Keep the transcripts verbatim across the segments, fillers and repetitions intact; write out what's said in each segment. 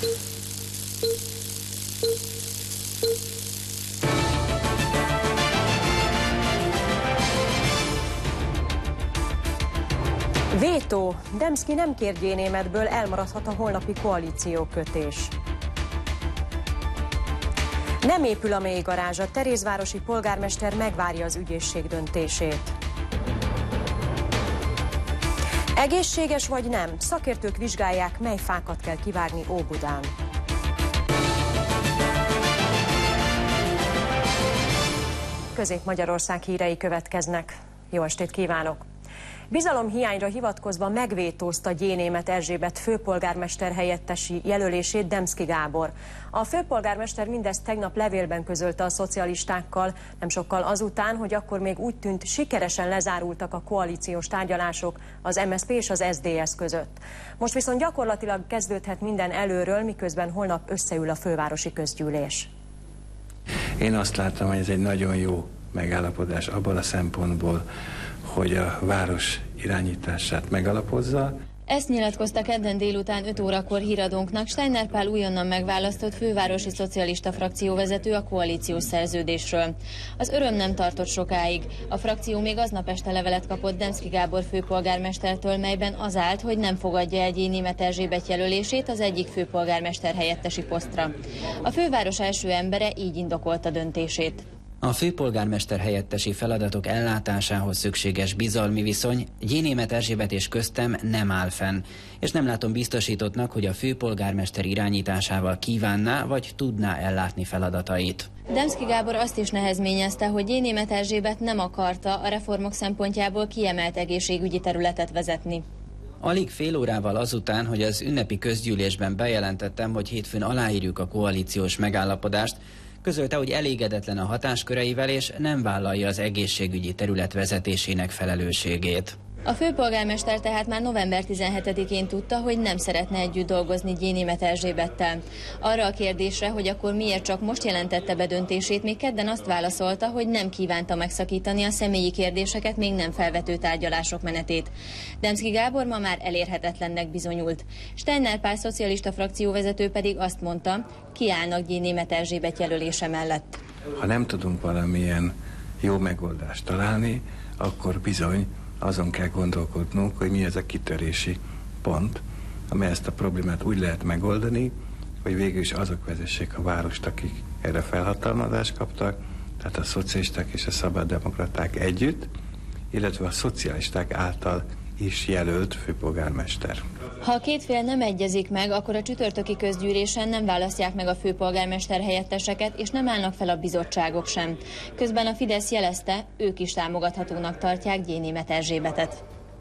Vétó. Demszky nem kér Gyénémetből, elmaradhat a holnapi koalíciókötés. Nem épül a mélygarázs, a terézvárosi polgármester megvárja az ügyészség döntését. Egészséges vagy nem? Szakértők vizsgálják, mely fákat kell kivágni Óbudán. Közép-Magyarország hírei következnek. Jó estét kívánok! Bizalomhiányra hivatkozva megvétózta Gyénémet Erzsébet főpolgármester helyettesi jelölését Demszky Gábor. A főpolgármester mindezt tegnap levélben közölte a szocialistákkal, nem sokkal azután, hogy akkor még úgy tűnt, sikeresen lezárultak a koalíciós tárgyalások az em es zé pé és az es zé dé es között. Most viszont gyakorlatilag kezdődhet minden előről, miközben holnap összeül a fővárosi közgyűlés. Én azt láttam, hogy ez egy nagyon jó megállapodás abban a szempontból, hogy a város irányítását megalapozza. Ezt nyilatkozta kedden délután öt órakor híradónknak Steiner Pál újonnan megválasztott fővárosi szocialista frakcióvezető a koalíciós szerződésről. Az öröm nem tartott sokáig. A frakció még aznap este levelet kapott Demszky Gábor főpolgármestertől, melyben az állt, hogy nem fogadja el Gyénémet Erzsébet jelölését az egyik főpolgármester helyettesi posztra. A főváros első embere így indokolta döntését. A főpolgármester helyettesi feladatok ellátásához szükséges bizalmi viszony Gyénémet Erzsébet és köztem nem áll fenn, és nem látom biztosítottnak, hogy a főpolgármester irányításával kívánná vagy tudná ellátni feladatait. Demszky Gábor azt is nehezményezte, hogy Gyénémet Erzsébet nem akarta a reformok szempontjából kiemelt egészségügyi területet vezetni. Alig fél órával azután, hogy az ünnepi közgyűlésben bejelentettem, hogy hétfőn aláírjuk a koalíciós megállapodást, közölte, hogy elégedetlen a hatásköreivel és nem vállalja az egészségügyi terület vezetésének felelősségét. A főpolgármester tehát már november tizenhetedikén tudta, hogy nem szeretne együtt dolgozni Gyénémet Erzsébettel. Arra a kérdésre, hogy akkor miért csak most jelentette be döntését, még kedden azt válaszolta, hogy nem kívánta megszakítani a személyi kérdéseket még nem felvető tárgyalások menetét. Demszky Gábor ma már elérhetetlennek bizonyult. Steiner Pál szocialista frakcióvezető pedig azt mondta, kiállnak Gyénémet Erzsébet jelölése mellett. Ha nem tudunk valamilyen jó megoldást találni, akkor bizony azon kell gondolkodnunk, hogy mi az a kitörési pont, amely ezt a problémát úgy lehet megoldani, hogy végül is azok vezessék a várost, akik erre felhatalmazást kaptak, tehát a szocialisták és a szabaddemokraták együtt, illetve a szocialisták által is jelölt főpolgármester. Ha a két fél nem egyezik meg, akkor a csütörtöki közgyűlésen nem választják meg a főpolgármester helyetteseket, és nem állnak fel a bizottságok sem. Közben a Fidesz jelezte, ők is támogathatónak tartják Gyénémet Erzsébetet.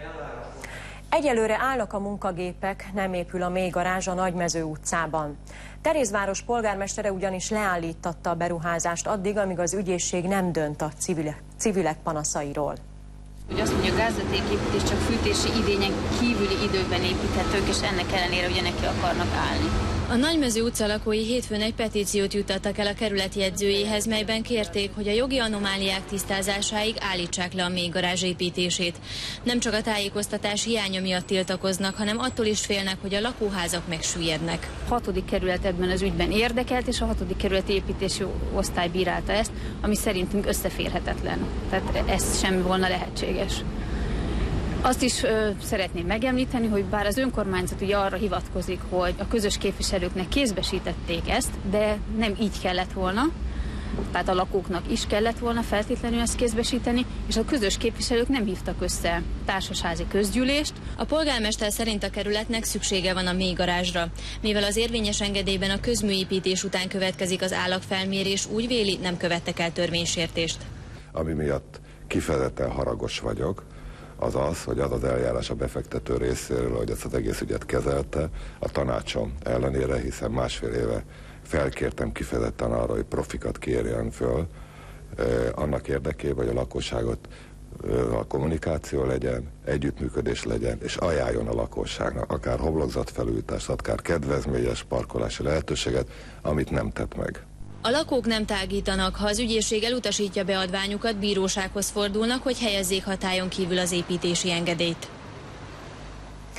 Egyelőre állnak a munkagépek, nem épül a mélygarázs a Nagymező utcában. Terézváros polgármestere ugyanis leállítatta a beruházást addig, amíg az ügyészség nem dönt a civilek, civilek panaszairól. Hogy azt mondja, a gázvezetéképítés csak fűtési idényen kívüli időben építhetők, és ennek ellenére ugye neki akarnak állni. A Nagymező utca lakói hétfőn egy petíciót juttattak el a kerület jegyzőjéhez, melyben kérték, hogy a jogi anomáliák tisztázásáig állítsák le a mélygarázs építését. Nem csak a tájékoztatás hiánya miatt tiltakoznak, hanem attól is félnek, hogy a lakóházak megsüllyednek. A hatodik kerület ebben az ügyben érdekelt, és a hatodik kerületi építési osztály bírálta ezt, ami szerintünk összeférhetetlen. Tehát ez sem volna lehetséges. Azt is ö, szeretném megemlíteni, hogy bár az önkormányzat ugye arra hivatkozik, hogy a közös képviselőknek kézbesítették ezt, de nem így kellett volna, tehát a lakóknak is kellett volna feltétlenül ezt kézbesíteni, és a közös képviselők nem hívtak össze társasházi közgyűlést. A polgármester szerint a kerületnek szüksége van a mélygarázsra. Mivel az érvényes engedélyben a közműépítés után következik az állagfelmérés, úgy véli, nem követtek el törvénysértést. Ami miatt kifejezetten haragos vagyok, az az, hogy az az eljárás a befektető részéről, hogy ezt az egész ügyet kezelte, a tanácsom ellenére, hiszen másfél éve felkértem kifejezetten arra, hogy profikat kérjen föl, eh, annak érdekében, hogy a lakosságot eh, a kommunikáció legyen, együttműködés legyen, és ajánljon a lakosságnak akár homlokzatfelújítást, akár kedvezményes parkolási lehetőséget, amit nem tett meg. A lakók nem tágítanak, ha az ügyészség elutasítja beadványukat, bírósághoz fordulnak, hogy helyezzék hatályon kívül az építési engedélyt.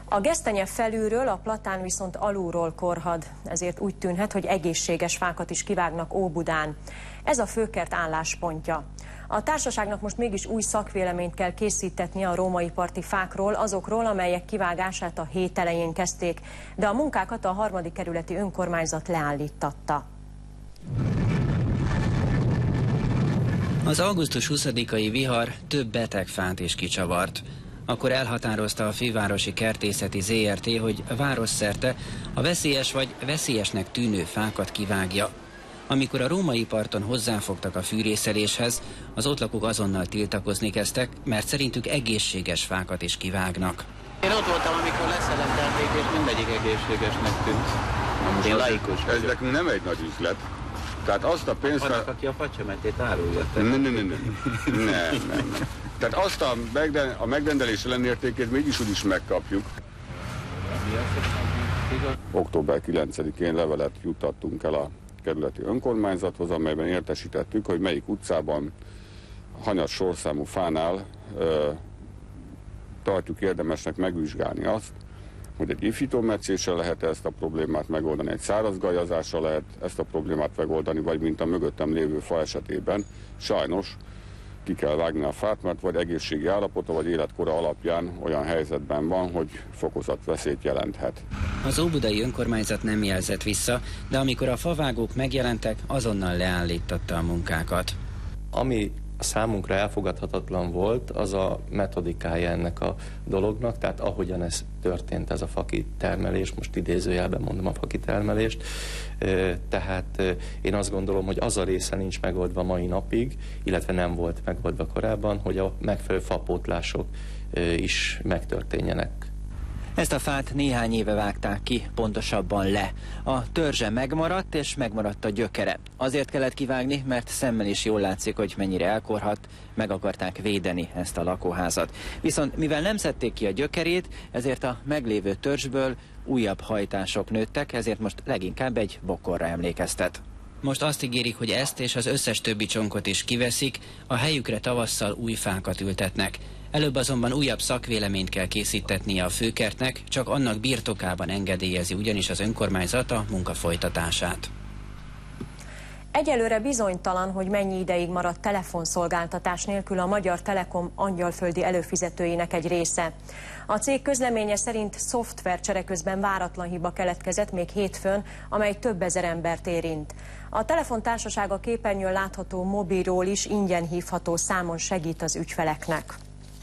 A gesztenye felülről, a platán viszont alulról korhad, ezért úgy tűnhet, hogy egészséges fákat is kivágnak Óbudán. Ez a főkert álláspontja. A társaságnak most mégis új szakvéleményt kell készítetnie a római parti fákról, azokról, amelyek kivágását a hét elején kezdték, de a munkákat a harmadik kerületi önkormányzat leállíttatta. Az augusztus huszadikai vihar több betegfát is kicsavart. Akkor elhatározta a Fővárosi Kertészeti zé er té, hogy városszerte a veszélyes vagy veszélyesnek tűnő fákat kivágja. Amikor a római parton hozzáfogtak a fűrészeléshez, az ott lakók azonnal tiltakozni kezdtek, mert szerintük egészséges fákat is kivágnak. Én ott voltam, amikor leszeletelték, és mindegyik egészségesnek tűnt. Én laikus Ez nekünk nem egy nagy üzlet. Tehát azt a pénzt... Annak, aki a facsemetét árulja. Nem, nem, nem, nem. nem, nem, nem. Tehát azt a, megden a megrendelés ellenértékét mégis úgyis megkapjuk. október kilencedikén levelet juttattunk el a kerületi önkormányzathoz, amelyben értesítettük, hogy melyik utcában hanyas sorszámú fánál ö, tartjuk érdemesnek megvizsgálni azt, hogy egy ifítómetszéssel lehet ezt a problémát megoldani, egy szárazgajazással lehet ezt a problémát megoldani, vagy mint a mögöttem lévő fa esetében, sajnos ki kell vágni a fát, mert vagy egészségi állapota, vagy életkora alapján olyan helyzetben van, hogy fokozatveszélyt jelenthet. Az óbudai önkormányzat nem jelzett vissza, de amikor a favágók megjelentek, azonnal leállította a munkákat. Ami számunkra elfogadhatatlan volt, az a metodikája ennek a dolognak, tehát ahogyan ez történt, ez a fakitermelés, most idézőjelben mondom a fakitermelést, tehát én azt gondolom, hogy az a része nincs megoldva mai napig, illetve nem volt megoldva korábban, hogy a megfelelő fapótlások is megtörténjenek. Ezt a fát néhány éve vágták ki, pontosabban le. A törzse megmaradt, és megmaradt a gyökere. Azért kellett kivágni, mert szemmel is jól látszik, hogy mennyire elkorhat, meg akarták védeni ezt a lakóházat. Viszont mivel nem szedték ki a gyökerét, ezért a meglévő törzsből újabb hajtások nőttek, ezért most leginkább egy bokorra emlékeztet. Most azt ígérik, hogy ezt és az összes többi csonkot is kiveszik, a helyükre tavasszal új fákat ültetnek. Előbb azonban újabb szakvéleményt kell készítetnie a főkertnek, csak annak birtokában engedélyezi ugyanis az önkormányzat a munka folytatását. Egyelőre bizonytalan, hogy mennyi ideig maradt telefonszolgáltatás nélkül a Magyar Telekom angyalföldi előfizetőinek egy része. A cég közleménye szerint szoftvercsere közben váratlan hiba keletkezett még hétfőn, amely több ezer embert érint. A telefontársaság a képernyőn látható mobilról is ingyen hívható számon segít az ügyfeleknek.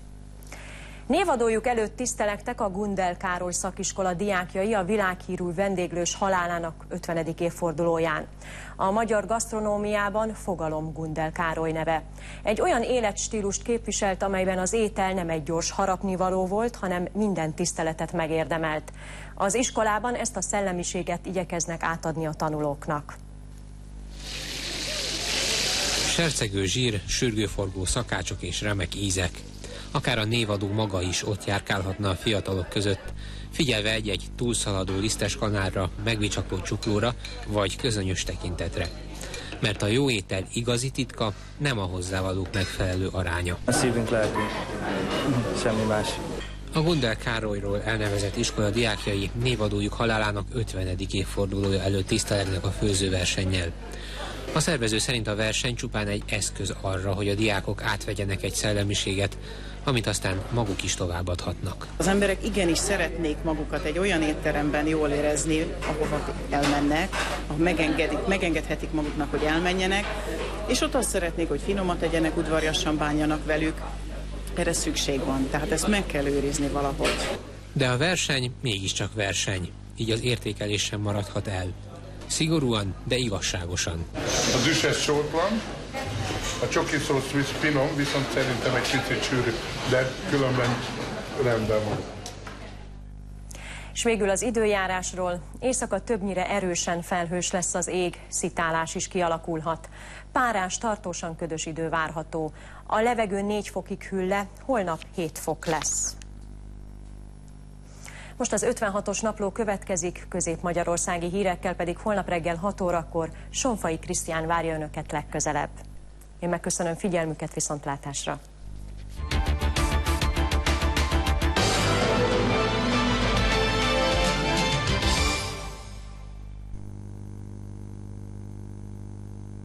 Névadójuk előtt tisztelektek a Gundel Károly szakiskola diákjai a világhírű vendéglős halálának ötvenedik évfordulóján. A magyar gasztronómiában fogalom Gundel Károly neve. Egy olyan életstílust képviselt, amelyben az étel nem egy gyors harapnivaló volt, hanem minden tiszteletet megérdemelt. Az iskolában ezt a szellemiséget igyekeznek átadni a tanulóknak. Sercegő zsír, sürgőforgó szakácsok és remek ízek. Akár a névadó maga is ott járkálhatna a fiatalok között, figyelve egy-egy túlszaladó lisztes kanálra, megbicsakló csuklóra vagy közönyös tekintetre. Mert a jó étel igazi titka nem a hozzávalók megfelelő aránya. A szívünk lelkünk, semmi más. A Gundel Károlyról elnevezett iskola diákjai névadójuk halálának ötvenedik évfordulója előtt tisztelegnek a főzőversennyel. A szervező szerint a verseny csupán egy eszköz arra, hogy a diákok átvegyenek egy szellemiséget, amit aztán maguk is továbbadhatnak. Az emberek igenis szeretnék magukat egy olyan étteremben jól érezni, ahova elmennek, ahol megengedik, megengedhetik maguknak, hogy elmenjenek, és ott azt szeretnék, hogy finomat tegyenek, udvariasan bánjanak velük. Erre szükség van, tehát ezt meg kell őrizni valahogy. De a verseny mégiscsak verseny, így az értékelés sem maradhat el. Szigorúan, de igazságosan. A düses sótlan, a csoki szósz finom, viszont szerintem egy kicsit sűrű, de különben rendben van. És végül az időjárásról. Éjszaka többnyire erősen felhős lesz az ég, szitálás is kialakulhat. Párás, tartósan ködös idő várható. A levegő négy fokig hűl le, holnap hét fok lesz. Most az ötvenhatos napló következik, közép-magyarországi hírekkel pedig holnap reggel hat órakor Sonfai Krisztián várja önöket legközelebb. Én megköszönöm figyelmüket, viszontlátásra!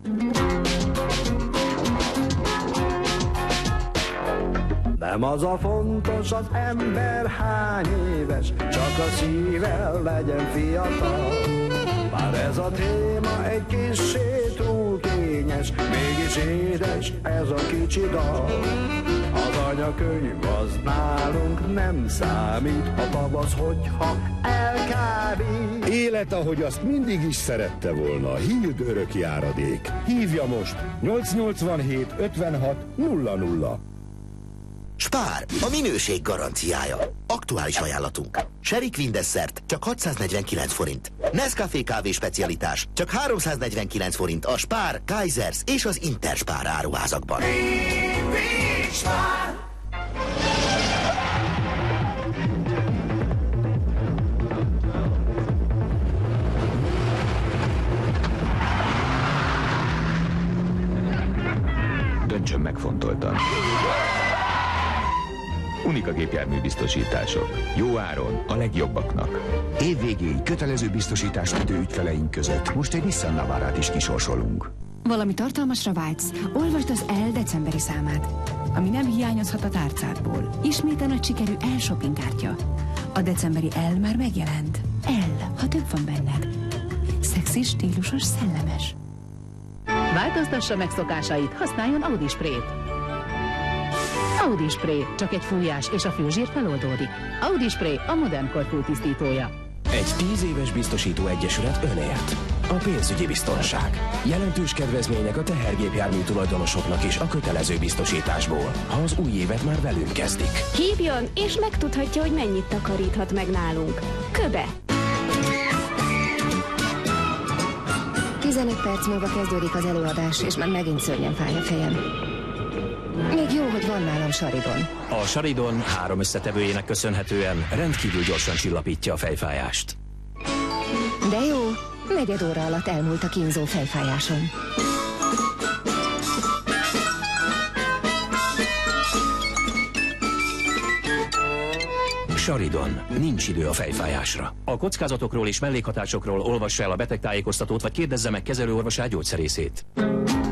Nem az a fontos, az ember hány éves, csak a szívvel legyen fiatal. Bár ez a téma egy kissé túl kényes, mégis édes ez a kicsi dal. Az anyakönyv az nálunk nem számít, a tavasz, hogyha elkábít. Élet, ahogy azt mindig is szerette volna, Hild örök járadék. Hívja most nyolc nyolcvanhét ötvenhat nulla nulla. Spár, a minőség garanciája. Aktuális ajánlatunk. Sherry Queen desszert csak hatszáznegyvenkilenc forint. Nescafé kávé specialitás csak háromszáznegyvenkilenc forint a Spár, Kaisers és az Interspár áruházakban. Döntsön megfontoltan. Unika gépjármű biztosítások. Jó áron, a legjobbaknak. Évvégéig kötelező biztosítást kötő ügyfeleink között most egy Nissan Navarát is kisorsolunk. Valami tartalmasra vágysz? Olvasd az El decemberi számát, ami nem hiányozhat a tárcádból. Ismét a nagy sikerű El shopping kártya. A decemberi El már megjelent. El, ha több van benned. Szexi, stílusos, szellemes. Változtassa meg szokásait, használjon Audi Sprayt. Audi Spray, csak egy fújás és a főzsír feloldódik. Audi Spray, a modern kor fútisztítója. Egy tíz éves biztosító egyesület önért. A pénzügyi biztonság. Jelentős kedvezmények a tehergépjármű tulajdonosoknak is a kötelező biztosításból, ha az új évet már velünk kezdik. Hívjon, és megtudhatja, hogy mennyit takaríthat meg nálunk. Köbe! tizenöt perc múlva kezdődik az előadás, és már megint szörnyen fáj a fejem. Még jó, hogy van nálam Saridon. A Saridon három összetevőjének köszönhetően rendkívül gyorsan csillapítja a fejfájást. De jó, negyed óra alatt elmúlt a kínzó fejfájáson. Saridon. Nincs idő a fejfájásra. A kockázatokról és mellékhatásokról olvassa el a betegtájékoztatót, vagy kérdezze meg kezelőorvosát, gyógyszerészét.